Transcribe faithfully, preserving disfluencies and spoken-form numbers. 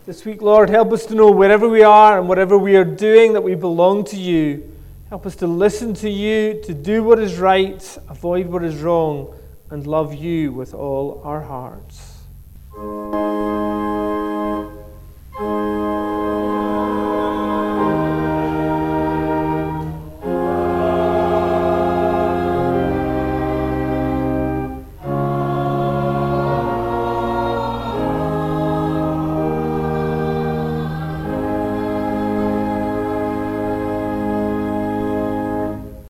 This week, Lord, help us to know wherever we are and whatever we are doing that we belong to you. Help us to listen to you, to do what is right, avoid what is wrong, and love you with all our hearts.